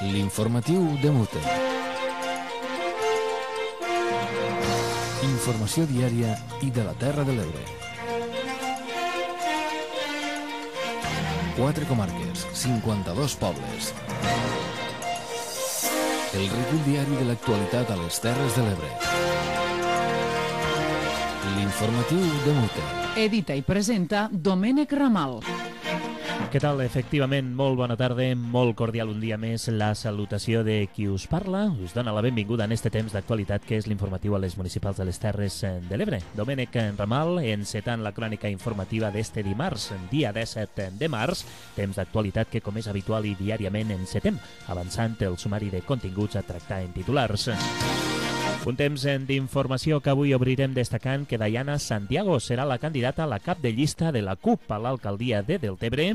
L'informatiu de Mute. Informació diària i de la Terra de l'Ebre. 4 comarques, 52 pobles. El recull diari de l'actualitat a les Terres de l'Ebre. L'informatiu de Mute. Edita i presenta Domènec Ramal. Què tal? Efectivament, molt bona tarda, molt cordial un dia més. La salutació de qui us parla us dona la benvinguda en este temps d'actualitat que és l'informatiu a les municipals de les Terres de l'Ebre. Domènec Ramal, encetant la crònica informativa d'este dimarts, dia 17 de març, temps d'actualitat que, com és habitual i diàriament, encetem, avançant el sumari de continguts a tractar en titulars. Un temps d'informació que avui obrirem destacant que Dayana Santiago serà la candidata a la cap de llista de la CUP a l'alcaldia de Deltebre.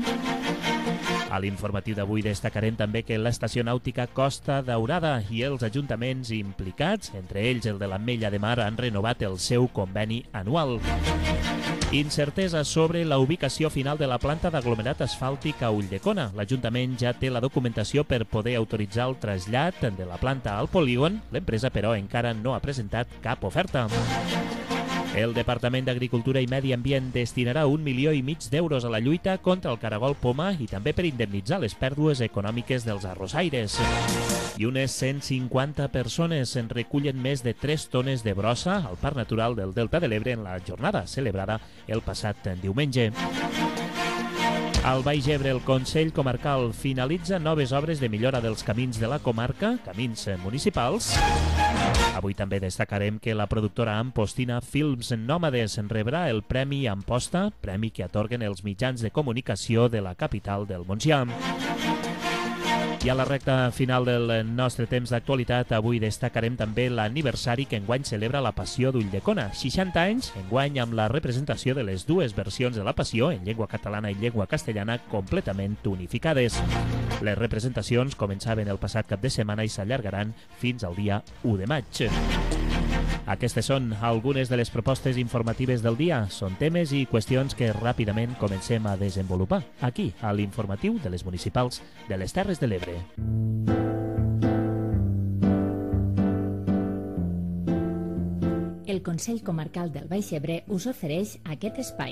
A l'informatiu d'avui destacarem també que l'estació nàutica Costa Daurada i els ajuntaments implicats, entre ells el de l'Ametlla de Mar, han renovat el seu conveni anual. Incertesa sobre la ubicació final de la planta d'aglomerat asfàltic a Ulldecona. L'Ajuntament ja té la documentació per poder autoritzar el trasllat de la planta al polígon. L'empresa, però, encara no ha presentat cap oferta. El Departament d'Agricultura i Medi Ambient destinarà 1,5 milions d'euros a la lluita contra el caragol poma i també per indemnitzar les pèrdues econòmiques dels arrossaires. I unes 150 persones en recullen més de 3 tones de brossa al Parc Natural del Delta de l'Ebre en la jornada celebrada el passat diumenge. Al Baix Ebre, el Consell Comarcal finalitza noves obres de millora dels camins de la comarca, camins municipals. Avui també destacarem que la productora Ampostina Films Nòmades rebrà el Premi Amposta, premi que atorguen els mitjans de comunicació de la capital del Montsià. I a la recta final del nostre temps d'actualitat, avui destacarem també l'aniversari que enguany celebra la Passió d'Ulldecona. 60 anys, enguany amb la representació de les dues versions de la Passió, en llengua catalana i llengua castellana, completament unificades. Les representacions començaven el passat cap de setmana i s'allargaran fins al dia 1 de maig. Aquestes són algunes de les propostes informatives del dia. Són temes i qüestions que ràpidament comencem a desenvolupar aquí, a l'informatiu de les municipals de les Terres de l'Ebre. El Consell Comarcal del Baix Ebre us ofereix aquest espai.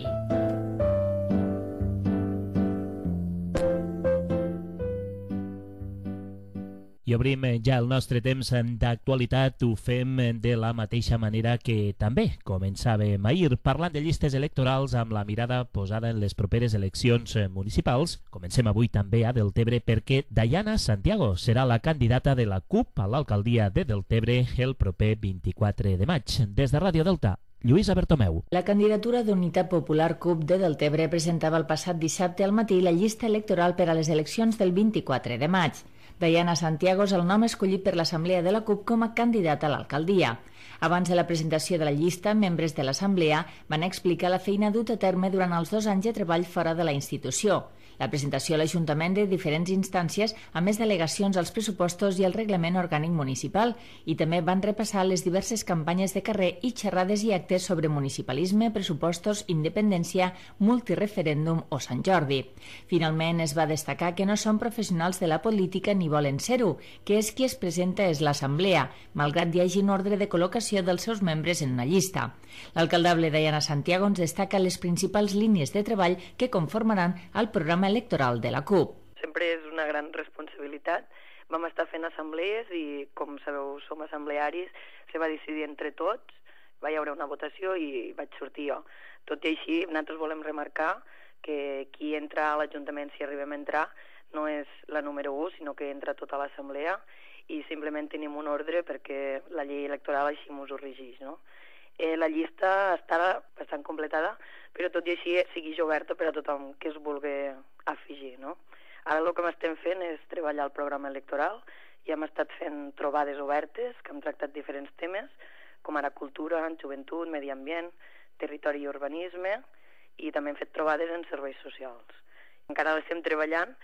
I obrim ja el nostre temps d'actualitat, ho fem de la mateixa manera que també començàvem ahir, parlant de llistes electorals amb la mirada posada en les properes eleccions municipals. Comencem avui també a Deltebre perquè Dayana Santiago serà la candidata de la CUP a l'alcaldia de Deltebre el proper 24 de maig. Des de Ràdio Delta, Lluïsa Bertomeu. La candidatura d'Unitat Popular CUP de Deltebre presentava el passat dissabte al matí la llista electoral per a les eleccions del 24 de maig. Dayana Santiago és el nom escollit per l'Assemblea de la CUP com a candidata a l'alcaldia. Abans de la presentació de la llista, membres de l'Assemblea van explicar la feina dut a terme durant els 2 anys de treball fora de la institució. La presentació a l'Ajuntament de diferents instàncies, a més delegacions als pressupostos i el reglament orgànic municipal, i també van repassar les diverses campanyes de carrer i xerrades i actes sobre municipalisme, pressupostos, independència, multireferèndum o Sant Jordi. Finalment es va destacar que no són professionals de la política ni volen ser-ho, que és qui es presenta és l'Assemblea, malgrat hi hagi un ordre de col·locació dels seus membres en una llista. L'alcaldable Dayana Santiago ens destaca les principals línies de treball que conformaran el programa electoral de la CUP. Sempre és una gran responsabilitat. Vam estar fent assemblees i, com sabeu, som assemblearis, se va decidir entre tots, va hi haver una votació i vaig sortir jo. Tot i així, nosaltres volem remarcar que qui entra a l'Ajuntament, si arribem a entrar, no és la número 1, sinó que entra tota l'assemblea i simplement tenim un ordre perquè la llei electoral així ens ho regeix, no? La llista està bastant completada, però tot i així sigui oberta per a tothom que es vulgui afegir, no? Ara el que estem fent és treballar el programa electoral i hem estat fent trobades obertes que hem tractat diferents temes, com ara cultura, joventut, medi ambient, territori i urbanisme, i també hem fet trobades en serveis socials. Encara l'estem treballant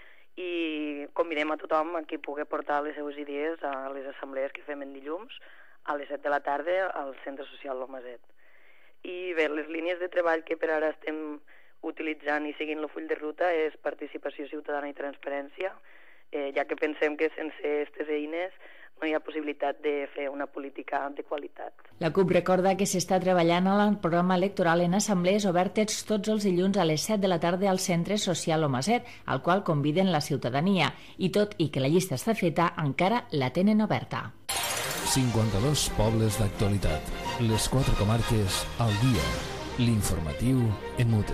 i convidem a tothom a que pugui portar les seves idees a les assemblees que fem en dilluns a les 7 de la tarda al Centre Social Lomaset. I bé, les línies de treball que per ara estem utilitzant i seguint el full de ruta és participació ciutadana i transparència, ja que pensem que sense aquestes eines no hi ha possibilitat de fer una política de qualitat. La CUP recorda que s'està treballant al programa electoral en assemblees obertes tots els dilluns a les 7 de la tarda al Centre Social Omaset, al qual conviden la ciutadania, i tot i que la llista està feta, encara la tenen oberta. 52 pobles d'actualitat. Les 4 comarques al dia. L'informatiu en Mute.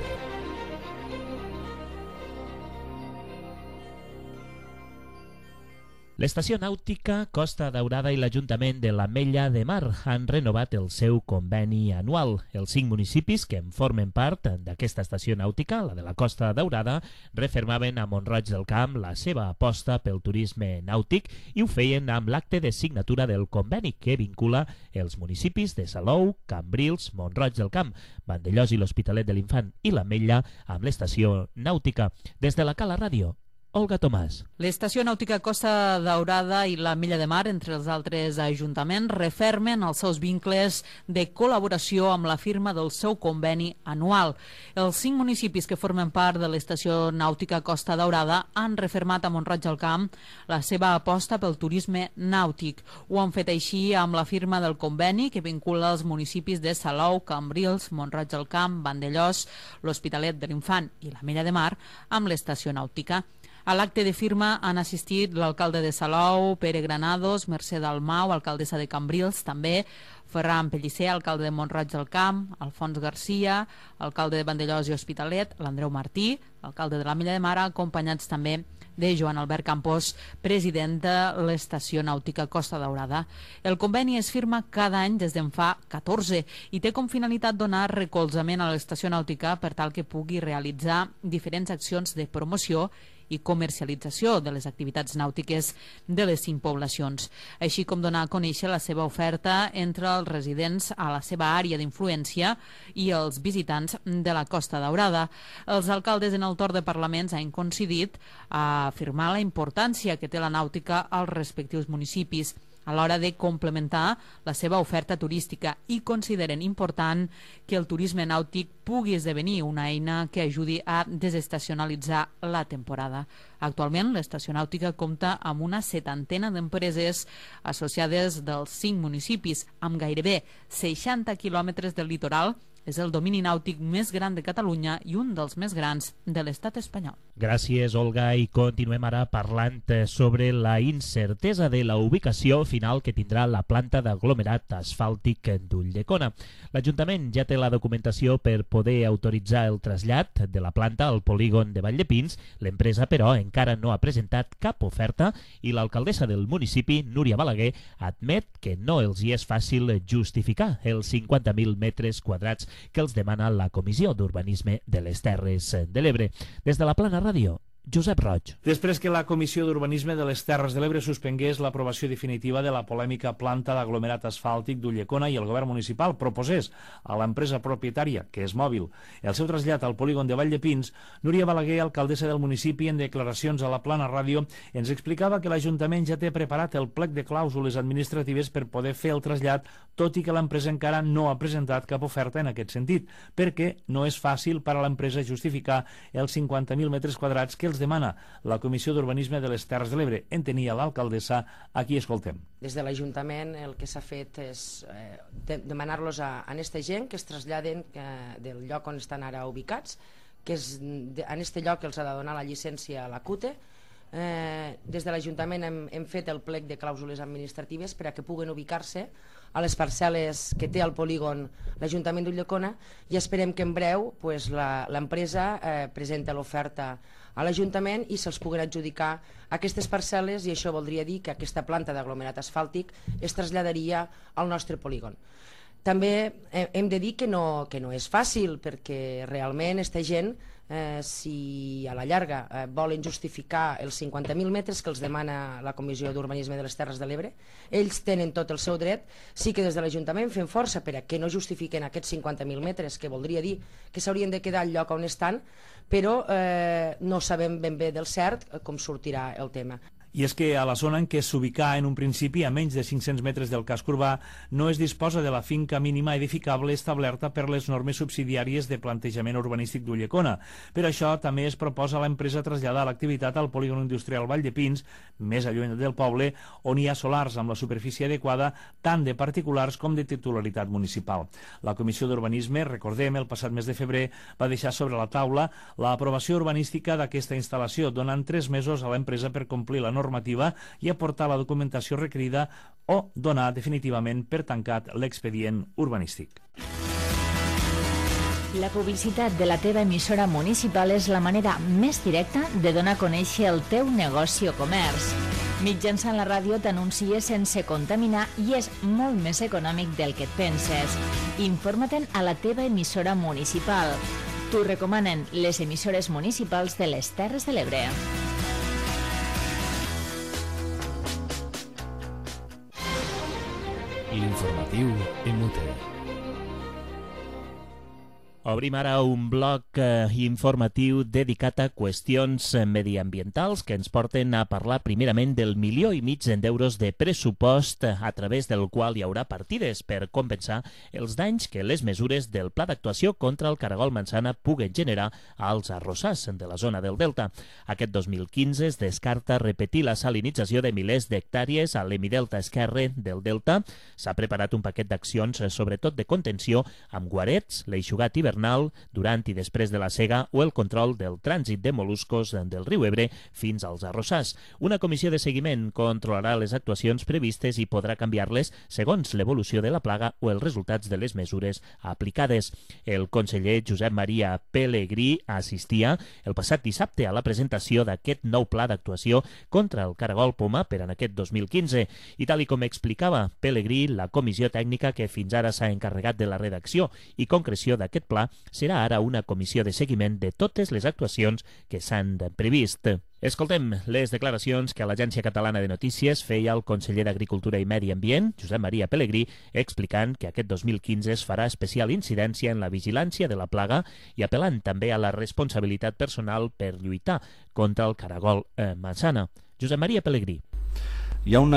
L'estació nàutica Costa Daurada i l'Ajuntament de l'Ametlla de Mar han renovat el seu conveni anual. Els 5 municipis que en formen part d'aquesta estació nàutica, la de la Costa Daurada, refermaven a Mont-roig del Camp la seva aposta pel turisme nàutic i ho feien amb l'acte de signatura del conveni que vincula els municipis de Salou, Cambrils, Mont-roig del Camp, Vandellòs i l'Hospitalet de l'Infant i l'Ametlla amb l'estació nàutica. Des de la Cala Ràdio, Olga Tomàs. L'estació nàutica Costa Daurada i l'Ametlla de Mar, entre els altres ajuntaments, refermen els seus vincles de col·laboració amb la firma del seu conveni anual. Els 5 municipis que formen part de l'estació nàutica Costa Daurada han refermat a Mont-roig del Camp la seva aposta pel turisme nàutic. Ho han fet així amb la firma del conveni que vincula els municipis de Salou, Cambrils, Mont-roig del Camp, Vandellòs, l'Hospitalet de l'Infant i l'Ametlla de Mar amb l'estació nàutica. A l'acte de firma han assistit l'alcalde de Salou, Pere Granados, Mercè Dalmau, alcaldessa de Cambrils, també Ferran Pellicer, alcalde de Mont-roig del Camp, Alfons Garcia, alcalde de Vandellòs i Hospitalet, l'Andreu Martí, alcalde de l'Ametlla de Mar, acompanyats també de Joan Albert Campos, president de l'estació nàutica Costa Daurada. El conveni es firma cada any des d'en fa 14 i té com finalitat donar recolzament a l'estació nàutica per tal que pugui realitzar diferents accions de promoció i comercialització de les activitats nàutiques de les 5 poblacions, així com donar a conèixer la seva oferta entre els residents a la seva àrea d'influència i els visitants de la Costa Daurada. Els alcaldes en el torn de parlaments han coincidit a afirmar la importància que té la nàutica als respectius municipis a l'hora de complementar la seva oferta turística i consideren important que el turisme nàutic pugui esdevenir una eina que ajudi a desestacionalitzar la temporada. Actualment, l'estació nàutica compta amb una 70ena d'empreses associades dels 5 municipis, amb gairebé 60 quilòmetres del litoral. És el domini nàutic més gran de Catalunya i un dels més grans de l'estat espanyol. Gràcies, Olga, i continuem ara parlant sobre la incertesa de la ubicació final que tindrà la planta d'aglomerat asfàltic d'Ulldecona. L'Ajuntament ja té la documentació per poder autoritzar el trasllat de la planta al polígon de Valldepins. L'empresa, però, encara no ha presentat cap oferta i l'alcaldessa del municipi, Núria Balaguer, admet que no els hi és fàcil justificar els 50.000 metres quadrats que els demana la Comissió d'Urbanisme de les Terres de l'Ebre. Des de la Plana Ràdio, Josep Roig. Després que la Comissió d'Urbanisme de les Terres de l'Ebre suspengués l'aprovació definitiva de la polèmica planta d'aglomerat asfàltic d'Ulldecona i el govern municipal proposés a l'empresa propietària, que és Mòbil, el seu trasllat al polígon de Valldepins, Núria Balaguer, alcaldessa del municipi, en declaracions a la Plana Ràdio, ens explicava que l'Ajuntament ja té preparat el plec de clàusules administratives per poder fer el trasllat, tot i que l'empresa encara no ha presentat cap oferta en aquest sentit, perquè no és fàcil per a l'empresa justificar els 50.000 metres quadrats que els demana la Comissió d'Urbanisme de les Terres de l'Ebre. En tenia l'alcaldessa, aquí escoltem. Des de l'Ajuntament el que s'ha fet és demanar-los a aquesta gent que es traslladen del lloc on estan ara ubicats, que és en aquest lloc els ha de donar la llicència a la CUTE. Des de l'Ajuntament hem fet el plec de clàusules administratives per a que puguen ubicar-se a les parcel·les que té al polígon l'Ajuntament d'Ulldecona i esperem que en breu l'empresa presenta l'oferta a l'Ajuntament i se'ls puguen adjudicar aquestes parcel·les, i això voldria dir que aquesta planta d'aglomerat asfàltic es traslladaria al nostre polígon. També hem de dir que no és fàcil, perquè realment aquesta gent, si a la llarga volen justificar els 50.000 metres que els demana la Comissió d'Urbanisme de les Terres de l'Ebre, ells tenen tot el seu dret. Sí que des de l'Ajuntament fem força per a que no justifiquen aquests 50.000 metres, que voldria dir que s'haurien de quedar al lloc on estan, però no sabem ben bé del cert com sortirà el tema. I és que a la zona en què s'ubicà en un principi a menys de 500 metres del casc urbà no es disposa de la finca mínima edificable establerta per les normes subsidiàries de plantejament urbanístic d'Ulldecona. Per això també es proposa a l'empresa traslladar l'activitat al polígon industrial Vall de Pins, més allunyat del poble, on hi ha solars amb la superfície adequada tant de particulars com de titularitat municipal. La Comissió d'Urbanisme, recordem, el passat mes de febrer va deixar sobre la taula l'aprovació urbanística d'aquesta instal·lació, donant 3 mesos a l'empresa per complir la normativa i aportar la documentació requerida o donar definitivament per tancat l'expedient urbanístic. La publicitat de la teva emissora municipal és la manera més directa de donar a conèixer el teu negoci o comerç. Mitjançant la ràdio t'anuncies sense contaminar i és molt més econòmic del que et penses. Informa-te'n a la teva emissora municipal. T'ho recomanen les emissores municipals de les Terres de l'Ebre. L'informatiu en Mute. Obrim ara un bloc informatiu dedicat a qüestions mediambientals que ens porten a parlar primerament del 1,5 milió d'euros de pressupost a través del qual hi haurà partides per compensar els danys que les mesures del Pla d'Actuació contra el caragol manzana puguen generar als arrossars de la zona del Delta. Aquest 2015 es descarta repetir la salinització de milers d'hectàrees a l'hemidelta esquerre del Delta. S'ha preparat un paquet d'accions, sobretot de contenció, amb guarets, l'eixugat hivernal durant i després de la sega o el control del trànsit de mol·luscos del riu Ebre fins als arrossars. Una comissió de seguiment controlarà les actuacions previstes i podrà canviar-les segons l'evolució de la plaga o els resultats de les mesures aplicades. El conseller Josep Maria Pelegrí assistia el passat dissabte a la presentació d'aquest nou pla d'actuació contra el caragol poma per en aquest 2015 i tal com explicava Pelegrí, la comissió tècnica que fins ara s'ha encarregat de la redacció i concreció d'aquest pla serà ara una comissió de seguiment de totes les actuacions que s'han previst. Escoltem les declaracions que a l'Agència Catalana de Notícies feia el conseller d'Agricultura i Medi Ambient, Josep Maria Pelegrí, explicant que aquest 2015 es farà especial incidència en la vigilància de la plaga i apel·lant també a la responsabilitat personal per lluitar contra el caragol manzana. Josep Maria Pelegrí. Hi ha un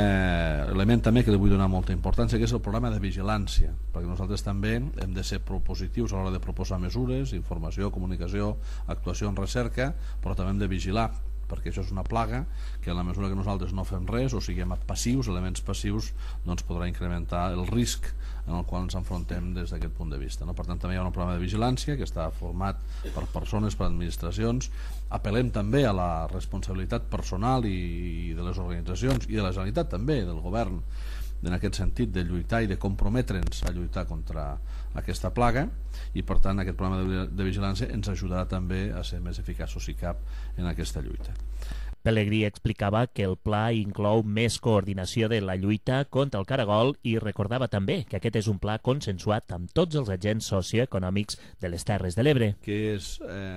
element també que li vull donar molta importància, que és el programa de vigilància, perquè nosaltres també hem de ser propositius a l'hora de proposar mesures, informació, comunicació, actuació en recerca, però també hem de vigilar, perquè això és una plaga que en la mesura que nosaltres no fem res o siguem passius, elements passius, doncs podrà incrementar el risc en el qual ens enfrontem des d'aquest punt de vista. Per tant, també hi ha un programa de vigilància que està format per persones, per administracions. Apel·lem també a la responsabilitat personal i de les organitzacions i de la Generalitat també, del govern, en aquest sentit de lluitar i de comprometre'ns a lluitar contra aquesta plaga, i per tant aquest programa de vigilància ens ajudarà també a ser més eficaços si cap en aquesta lluita. Pelegrí explicava que el pla inclou més coordinació de la lluita contra el caragol i recordava també que aquest és un pla consensuat amb tots els agents socioeconòmics de les Terres de l'Ebre. Que és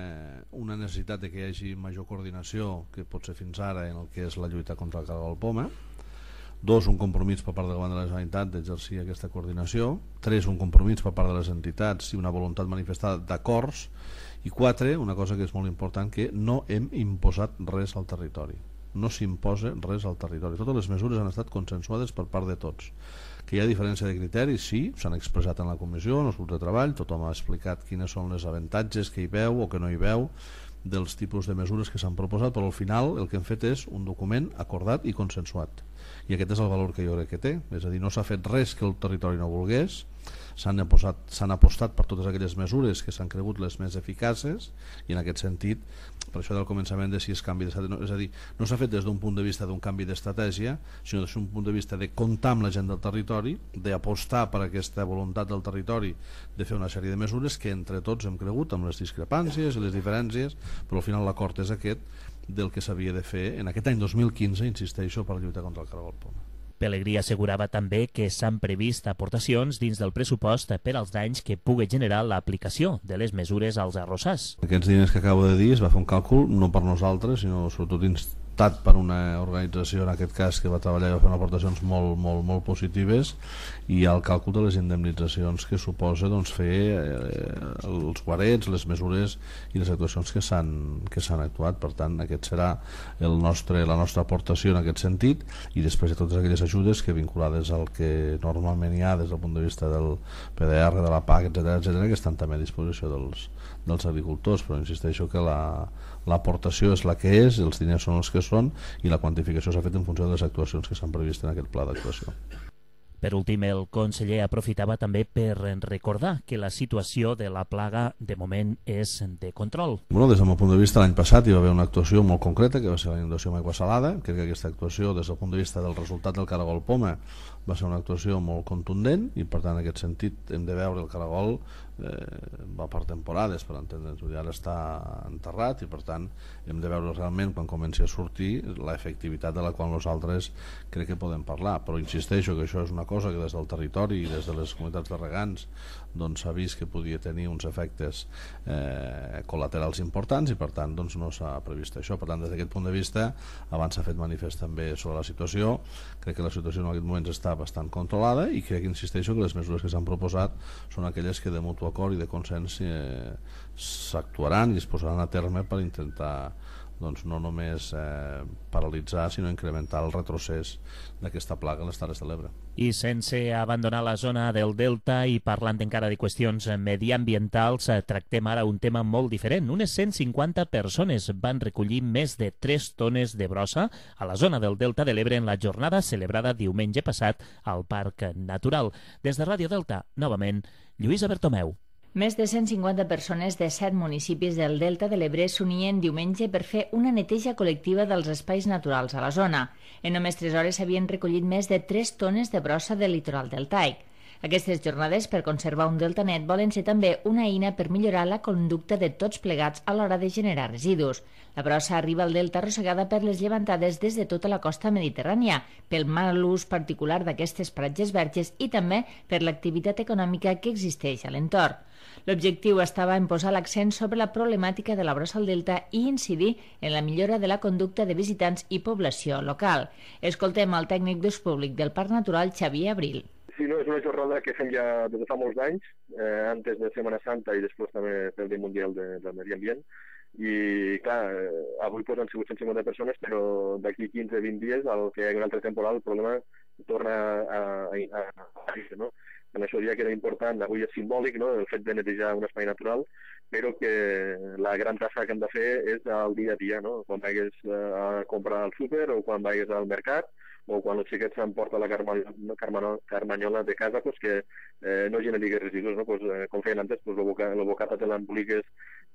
una necessitat de que hi hagi major coordinació que pot ser fins ara en el que és la lluita contra el caragol poma. 2, un compromís per part del govern de la Generalitat d'exercir aquesta coordinació. 3, un compromís per part de les entitats i una voluntat manifestada d'acords. I 4, una cosa que és molt important, que no hem imposat res al territori. No s'imposa res al territori. Totes les mesures han estat consensuades per part de tots. Que hi ha diferència de criteris, sí, s'han expressat en la comissió, en els grups de treball, tothom ha explicat quines són les avantatges que hi veu o que no hi veu dels tipus de mesures que s'han proposat, però al final el que hem fet és un document acordat i consensuat. I aquest és el valor que jo crec que té, és a dir, no s'ha fet res que el territori no volgués, s'han apostat per totes aquelles mesures que s'han cregut les més eficaces, i en aquest sentit, per això del començament de si és canvi d'estratègia, és a dir, no s'ha fet des d'un punt de vista d'un canvi d'estratègia, sinó des d'un punt de vista de comptar amb la gent del territori, d'apostar per aquesta voluntat del territori de fer una sèrie de mesures que entre tots hem cregut, amb les discrepàncies i les diferències, però al final l'acord és aquest del que s'havia de fer en aquest any 2015, insisteixo, per lluitar contra el caragol poma. Pelegrí assegurava també que s'han previst aportacions dins del pressupost per als danys que pugui generar l'aplicació de les mesures als arrossars. Aquests diners que acabo de dir es va fer un càlcul no per nosaltres, sinó sobretot optat per una organització, en aquest cas, que va treballar i va fer unes aportacions molt positives, i el càlcul de les indemnitzacions que suposa fer els guarets, les mesures i les actuacions que s'han actuat. Per tant, aquest serà la nostra aportació en aquest sentit, i després de totes aquelles ajudes que vinculades al que normalment hi ha des del punt de vista del PDR, de la PAC, etc., que estan també a disposició dels agricultors. Però insisteixo que l'aportació és la que és, els diners són els que són, i la quantificació s'ha fet en funció de les actuacions que s'han previst en aquest pla d'actuació. Per últim, el conseller aprofitava també per recordar que la situació de la plaga de moment és de control. Des del meu punt de vista, l'any passat hi va haver una actuació molt concreta, que va ser la inundació amb aigua salada. Crec que aquesta actuació, des del punt de vista del resultat del caragol poma, va ser una actuació molt contundent, i per tant, en aquest sentit, hem de veure el caragol va per temporades, per entendre'ns, ara està enterrat, i per tant hem de veure realment, quan comenci a sortir, l'efectivitat de la qual nosaltres crec que podem parlar. Però insisteixo que això és una cosa que des del territori i des de les comunitats de regants s'ha vist que podia tenir uns efectes col·laterals importants, i per tant no s'ha previst això. Per tant, des d'aquest punt de vista, abans s'ha fet manifest també sobre la situació. Crec que la situació en aquest moment està bastant controlada, i crec que insisteixo que les mesures que s'han proposat són aquelles que de mutu acord i de consens s'actuaran i es posaran a terme per intentar no només paralitzar, sinó incrementar el retrocés d'aquesta plaga a les Terres de l'Ebre. I sense abandonar la zona del Delta i parlant encara de qüestions mediambientals, tractem ara un tema molt diferent. Unes 150 persones van recollir més de 3 tones de brossa a la zona del Delta de l'Ebre en la jornada celebrada diumenge passat al Parc Natural. Des de Ràdio Delta, novament, Lluïsa Bertomeu. Més de 150 persones de 7 municipis del Delta de l'Ebre s'unien diumenge per fer una neteja col·lectiva dels espais naturals a la zona. En només 3 hores s'havien recollit més de 3 tones de brossa del litoral deltaic. Aquestes jornades per conservar un delta net volen ser també una eina per millorar la conducta de tots plegats a l'hora de generar residus. La brossa arriba al delta arrossegada per les llevantades des de tota la costa mediterrània, pel mal ús particular d'aquestes platges verges i també per l'activitat econòmica que existeix a l'entorn. L'objectiu estava en posar l'accent sobre la problemàtica de la brossa al delta i incidir en la millora de la conducta de visitants i població local. Escoltem el tècnic d'ús públic del Parc Natural, Xavier Abril. Sí, no, és una jornada que fem ja des de fa molts anys, antes de Setmana Santa i després també pel Dia Mundial del Medi Ambient. I clar, avui han sigut 150 persones, però d'aquí 15-20 dies, al que hi hagi un altre temporal, el problema torna a no? En això diria que era important, avui és simbòlic, no?, el fet de netejar un espai natural, però que la gran tasca que hem de fer és el dia a dia, no? Quan vagis a comprar al súper o quan vagis al mercat, o quan el xiquet s'emporta la carmanyola de casa, pues que no generi residus, no? Pues, com feien antes, pues, el bocata te l'emboliques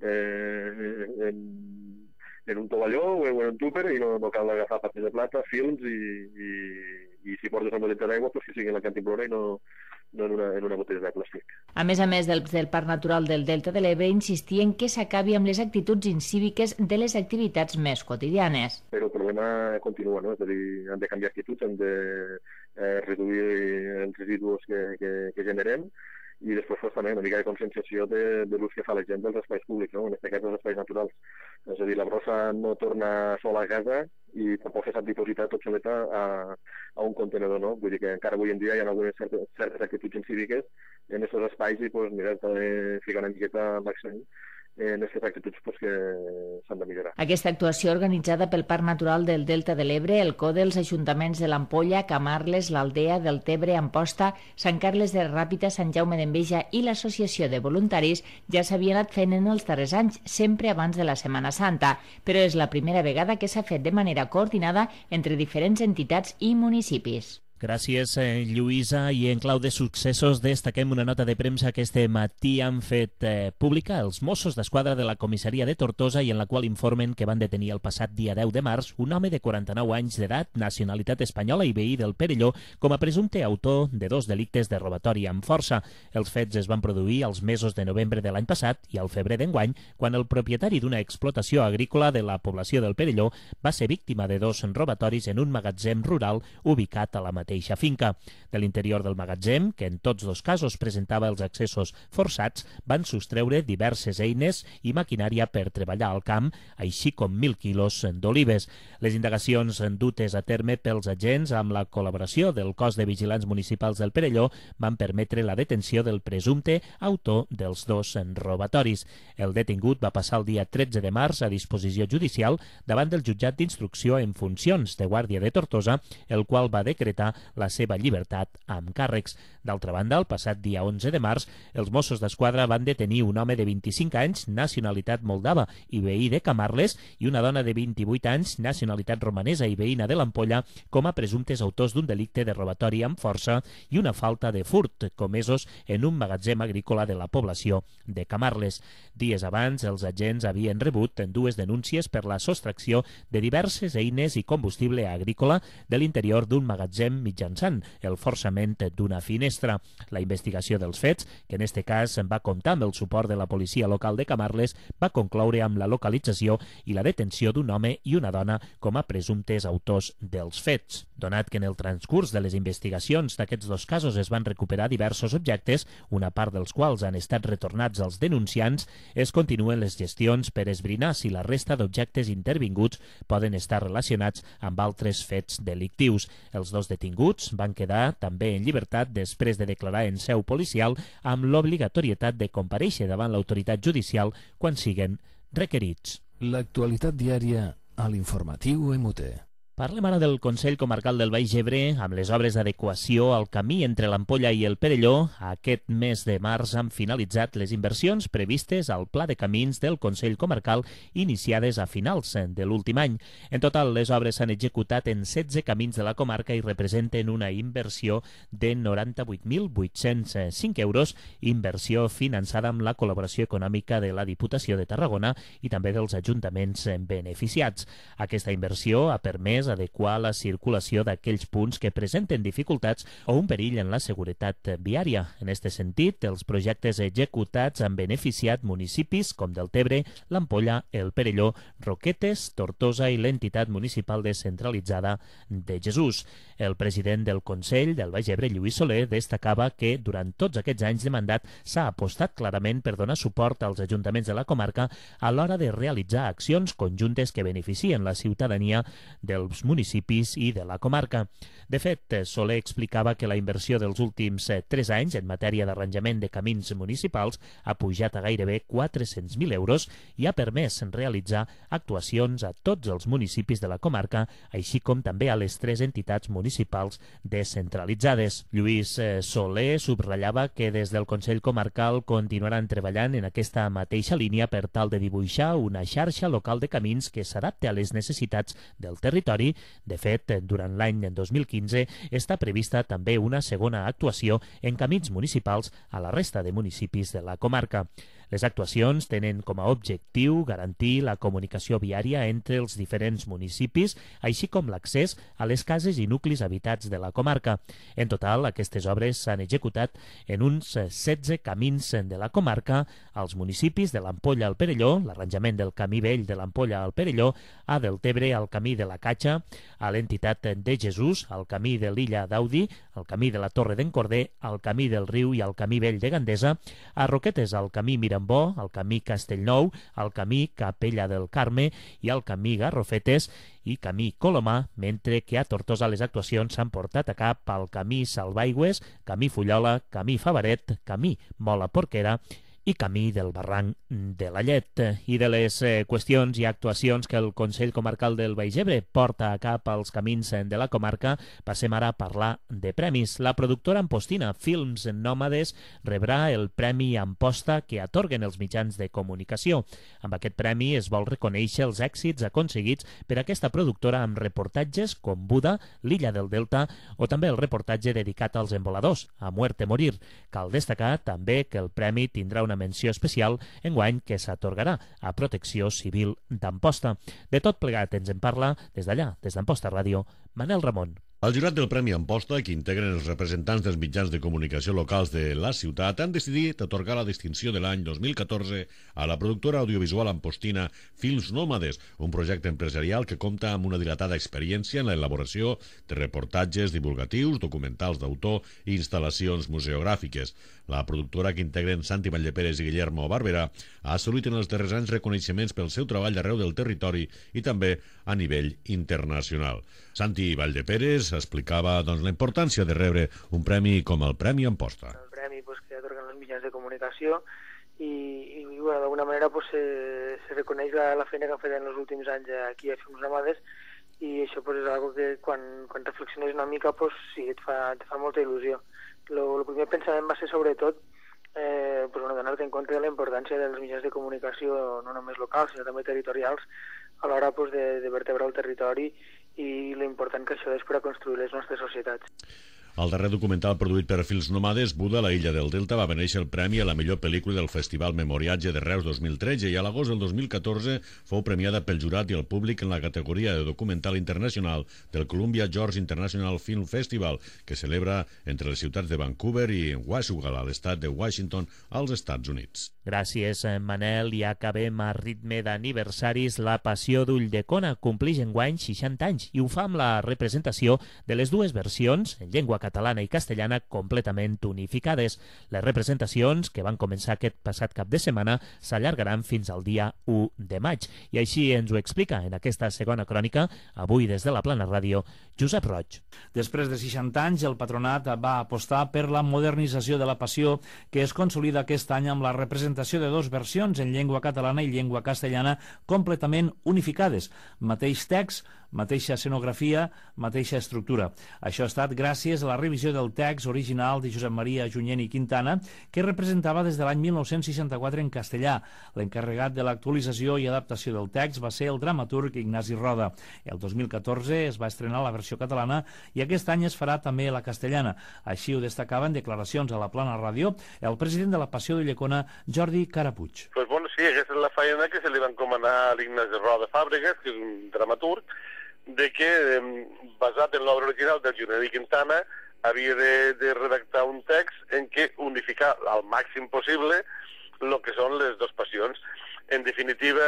en un tovalló o en un tupper i no cal agafar papers de plata, films i si portes una botella d'aigua, pues que sigui en la cantimplora i no en una botella de plàstic. A més del Parc Natural del Delta de l'Ebre, insistien que s'acabi amb les actituds incíviques de les activitats més quotidianes. Però el problema continua, no? És a dir, hem de canviar actituds, hem de reduir els residus que generem, i després també una mica de conscienciació de l'ús que fa la gent dels espais públics, no? En aquest cas dels espais naturals. És a dir, la brossa no torna sola a casa i tampoc s'ha dipositat tot soleta a un contenedor, no? Vull dir que encara avui en dia hi ha algunes certes actituds incíviques en aquests espais i mira, també ficar una miqueta l'accent en aquestes actituds que s'han de millorar. Aquesta actuació organitzada pel Parc Natural del Delta de l'Ebre, el CODE, els ajuntaments de l'Ampolla, Camarles, l'Aldea, Deltebre, Amposta, Sant Carles de Ràpita, Sant Jaume d'Enveja i l'Associació de Voluntaris ja s'havia anat fent en els darrers anys, sempre abans de la Setmana Santa, però és la primera vegada que s'ha fet de manera coordinada entre diferents entitats i municipis. Gràcies, Lluïsa. I en clau de successos destaquem una nota de premsa que este matí han fet pública els Mossos d'Esquadra de la comissaria de Tortosa i en la qual informen que van detenir el passat dia 10 de març un home de 49 anys d'edat, nacionalitat espanyola i veí del Perelló, com a presumpte autor de 2 delictes de robatori amb força. Els fets es van produir als mesos de novembre de l'any passat i al febrer d'enguany, quan el propietari d'una explotació agrícola de la població del Perelló va ser víctima de 2 robatoris en un magatzem rural ubicat a la mateixa mateixa finca. De l'interior del magatzem, que en tots dos casos presentava els accessos forçats, van sostreure diverses eines i maquinària per treballar al camp, així com 1.000 quilos d'olives. Les indagacions dutes a terme pels agents amb la col·laboració del Cos de Vigilants Municipals del Perelló van permetre la detenció del presumpte autor dels dos robatoris. El detingut va passar el dia 13 de març a disposició judicial davant del jutjat d'instrucció en funcions de Guàrdia de Tortosa, el qual va decretar la seva llibertat amb càrrecs. D'altra banda, el passat dia 11 de març, els Mossos d'Esquadra van detenir un home de 25 anys, nacionalitat moldava i veí de Camarles, i una dona de 28 anys, nacionalitat romanesa i veïna de l'Ampolla, com a presumptes autors d'un delicte de robatori amb força i una falta de furt comesos en un magatzem agrícola de la població de Camarles. Dies abans, els agents havien rebut dues denúncies per la sostracció de diverses eines i combustible agrícola de l'interior d'un magatzem mitjançant el forçament d'una finestra. La investigació dels fets, que en este cas va comptar amb el suport de la policia local de Camarles, va concloure amb la localització i la detenció d'un home i una dona com a presumptes autors dels fets. Donat que en el transcurs de les investigacions d'aquests dos casos es van recuperar diversos objectes, una part dels quals han estat retornats als denunciants, es continuen les gestions per esbrinar si la resta d'objectes intervinguts poden estar relacionats amb altres fets delictius. Els dos detinguts van quedar també en llibertat després de declarar en seu policial amb l'obligatorietat de comparèixer davant l'autoritat judicial quan siguen requerits. L'actualitat diària a l'informatiu MUT. Parlem ara del Consell Comarcal del Baix Ebre amb les obres d'adequació al camí entre l'Ampolla i el Perelló. Aquest mes de març han finalitzat les inversions previstes al Pla de Camins del Consell Comarcal iniciades a finals de l'últim any. En total, les obres s'han executat en 16 camins de la comarca i representen una inversió de 98.805 euros, inversió finançada amb la col·laboració econòmica de la Diputació de Tarragona i també dels ajuntaments beneficiats. Aquesta inversió ha permès adequar la circulació d'aquells punts que presenten dificultats o un perill en la seguretat viària. En aquest sentit, els projectes executats han beneficiat municipis com Deltebre, l'Ampolla, el Perelló, Roquetes, Tortosa i l'entitat municipal descentralitzada de Jesús. El president del Consell del Baix Ebre, Lluís Soler, destacava que durant tots aquests anys de mandat s'ha apostat clarament per donar suport als ajuntaments de la comarca a l'hora de realitzar accions conjuntes que beneficien la ciutadania dels municipis i de la comarca. De fet, Soler explicava que la inversió dels últims 3 anys en matèria d'arranjament de camins municipals ha pujat a gairebé 400.000 euros i ha permès realitzar actuacions a tots els municipis de la comarca, així com també a les 3 entitats municipals descentralitzades. Lluís Soler subratllava que des del Consell Comarcal continuaran treballant en aquesta mateixa línia per tal de dibuixar una xarxa local de camins que s'adapti a les necessitats del territori. De fet, durant l'any 2015 està prevista també una segona actuació en camins municipals a la resta de municipis de la comarca. Les actuacions tenen com a objectiu garantir la comunicació viària entre els diferents municipis, així com l'accés a les cases i nuclis habitats de la comarca. En total, aquestes obres s'han executat en uns 16 camins de la comarca, als municipis de l'Ampolla al Perelló, l'arranjament del camí vell de l'Ampolla al Perelló, a Deltebre al camí de la Catxa, a l'entitat de Jesús, al camí de l'Illa d'Audi, al camí de la Torre d'en Corder, al camí del Riu i al camí vell de Gandesa, a Roquetes al camí Mirambó, al camí Castellnou, al camí Capella del Carme i al camí Garrofetes i camí Colomà, mentre que a Tortosa les actuacions s'han portat a cap al camí Salvaigües, camí Fullola, camí Favaret, camí Mola Porquera i camí del barranc de la Llet. I de les qüestions i actuacions que el Consell Comarcal del Baix Ebre porta a cap als camins de la comarca, passem ara a parlar de premis. La productora ampostina Films Nòmades rebrà el Premi Amposta que atorguen els mitjans de comunicació. Amb aquest premi es vol reconèixer els èxits aconseguits per aquesta productora amb reportatges com Buda, l'Illa del Delta o també el reportatge dedicat als emboladors, A Muerte Morir. Cal destacar també que el premi tindrà una menció especial enguany que s'atorgarà a Protecció Civil d'Amposta. De tot plegat ens en parla des d'allà, des d'Amposta Ràdio, Manel Ramon. El jurat del Premi Amposta, que integren els representants dels mitjans de comunicació locals de la ciutat, han decidit atorgar la distinció de l'any 2014 a la productora audiovisual ampostina Films Nòmades, un projecte empresarial que compta amb una dilatada experiència en l'elaboració de reportatges divulgatius, documentals d'autor i instal·lacions museogràfiques. La productora, que integren Santi Valldeperes i Guillermo Barberà, ha assolit en els darrers anys reconeixements pel seu treball arreu del territori i també a nivell internacional. Santi Valldeperes explicava la importància de rebre un premi com el Premi Amposta. El premi que atorguen els mitjans de comunicació i bueno, d'alguna manera se reconeix la feina que han fet en els últims anys aquí a Films Nòmades, i això és algo que quan reflexiones una mica sí, et fa molta il·lusió. El primer pensament va ser sobretot donar-te en compte de la importància dels mitjans de comunicació, no només locals, sinó també territorials, a l'hora de vertebrar el territori i l'important que això és per a construir les nostres societats. El darrer documental produït per Films Nòmades, Buda, la illa del Delta, va beneixer el premi a la millor pel·lícula del Festival Memoriatge de Reus 2013 i a l'agost del 2014 fou premiada pel jurat i el públic en la categoria de documental internacional del Columbia George International Film Festival, que celebra entre les ciutats de Vancouver i Washougal, a l'estat de Washington, als Estats Units. Gràcies, Manel. I acabem a ritme d'aniversaris. La Passió d'Ulldecona complix enguany 60 anys i ho fa amb la representació de les dues versions, en llengua catalana i castellana, completament unificades. Les representacions, que van començar aquest passat cap de setmana, s'allargaran fins al dia 1 de maig. I així ens ho explica en aquesta segona crònica, avui des de la Plana Ràdio, Josep Roig. Després de 60 anys, el Patronat va apostar per la modernització de la Passió, que es consolida aquest any amb la representació de dues versions en llengua catalana i llengua castellana completament unificades. Mateix text, mateixa escenografia, mateixa estructura. Això ha estat gràcies a la revisió del text original de Josep Maria Junyent i Quintana, que representava des de l'any 1964 en castellà. L'encarregat de l'actualització i adaptació del text va ser el dramaturg Ignasi Roda. El 2014 es va estrenar la versió catalana i aquest any es farà també la castellana. Així ho destacava en declaracions a la Plana Ràdio el president de la Passió d'Ulldecona, Jordi Carapuig. Pues bueno, sí, aquesta és la feina que se li va encomanar a l'Ignasi Roda Fàbregas, que és un dramaturg, de que, basat en l'obra original del Junyent i Quintana, havia de redactar un text en què unificar al màxim possible el que són les dues passions. En definitiva,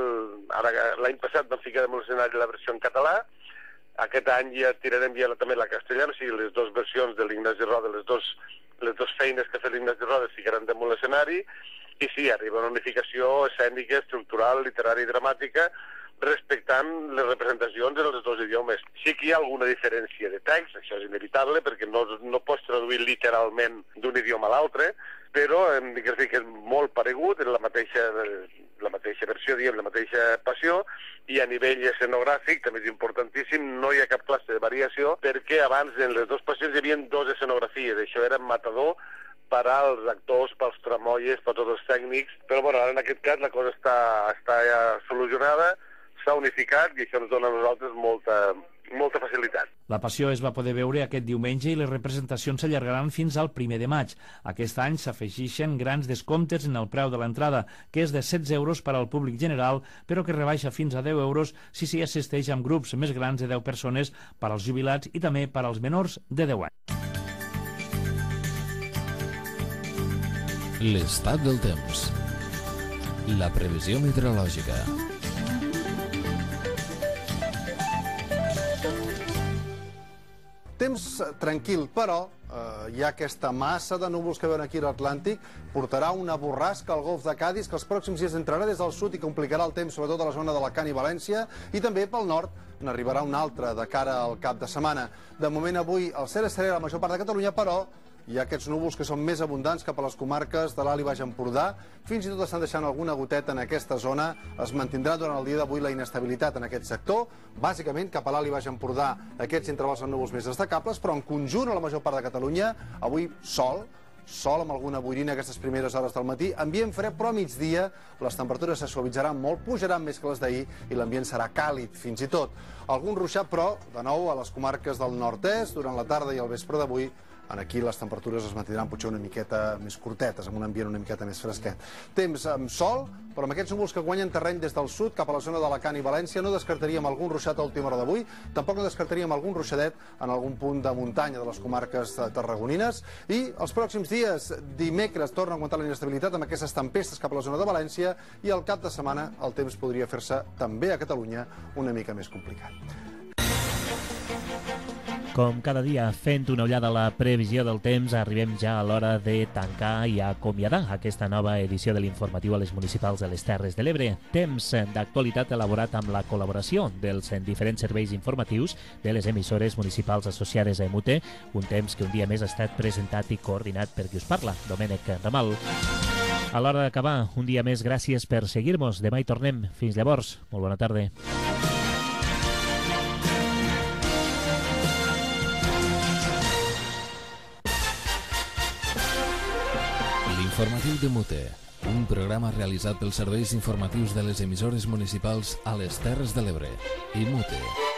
l'any passat vam ficar damunt l'escenari la versió en català, aquest any ja tirarem ja també la castellana, o sigui, les dues versions de l'Ignasi Roda, les dues feines que ha fet l'Ignasi Roda ficaran damunt l'escenari, i sí, arriba una unificació escènica, estructural, literària i dramàtica, respectant les representacions en els dos idiomes. Sí que hi ha alguna diferència de text, això és inevitable, perquè no pots traduir literalment d'un idioma a l'altre, però que és molt paregut, en la mateixa versió, diguem, la mateixa passió, i a nivell escenogràfic, també és importantíssim, no hi ha cap classe de variació, perquè abans en les dues passions hi havia dues escenografies, això era matador per als actors, pels tramoies, per tots els tècnics, però bueno, ara en aquest cas la cosa està ja solucionada, s'ha unificat i això ens dona a nosaltres molta facilitat. La Passió es va poder veure aquest diumenge i les representacions s'allargaran fins al 1 de maig. Aquest any s'afegeixen grans descomptes en el preu de l'entrada, que és de 16 euros per al públic general, però que rebaixa fins a 10 euros si s'hi assisteix amb grups més grans de 10 persones per als jubilats i també per als menors de 10 anys. L'estat del temps. La previsió meteorològica. Temps tranquil, però hi ha aquesta massa de núvols que veuen aquí a l'Atlàntic, portarà una borrasca al golf de Cadis que els pròxims dies entrarà des del sud i complicarà el temps sobretot a la zona d'Alacant i València, i també pel nord n'arribarà una altra de cara al cap de setmana. De moment avui el cel és serè a la major part de Catalunya, però hi ha aquests núvols que són més abundants cap a les comarques de l'Alt i Baix Empordà. Fins i tot estan deixant alguna goteta en aquesta zona. Es mantindrà durant el dia d'avui la inestabilitat en aquest sector. Bàsicament, cap a l'Alt i Baix Empordà, aquests intervals són núvols més destacables, però en conjunt a la major part de Catalunya, avui sol amb alguna boirina aquestes primeres hores del matí, ambient fred, però a migdia les temperatures se suavitzaran molt, pujaran més que les d'ahir i l'ambient serà càlid fins i tot. Algun ruixat, però, de nou, a les comarques del nord-est, durant la tarda i el vespre d'avui, Aquí les temperatures es mantindran potser una miqueta més curtetes, amb un ambient una miqueta més fresquet. Temps amb sol, però amb aquests núvols que guanyen terreny des del sud cap a la zona d'Alacant i València no descartaríem algun ruixat a última hora d'avui, tampoc no descartaríem algun ruixadet en algun punt de muntanya de les comarques tarragonines, i els pròxims dies, dimecres, torna a augmentar la inestabilitat amb aquestes tempestes cap a la zona de València, i al cap de setmana el temps podria fer-se també a Catalunya una mica més complicat. Com cada dia, fent una ullada a la previsió del temps, arribem ja a l'hora de tancar i acomiadar aquesta nova edició de l'informatiu a les municipals de les Terres de l'Ebre. Temps d'actualitat elaborat amb la col·laboració dels diferents serveis informatius de les emissores municipals associades a EMUTE, un temps que un dia més ha estat presentat i coordinat per qui us parla, Domènec Ramal. A l'hora d'acabar, un dia més, gràcies per seguir-nos. Demà hi tornem. Fins llavors, molt bona tarda. Informatiu de Mute, un programa realitzat pels serveis informatius de les emissores municipals a les Terres de l'Ebre i Mute.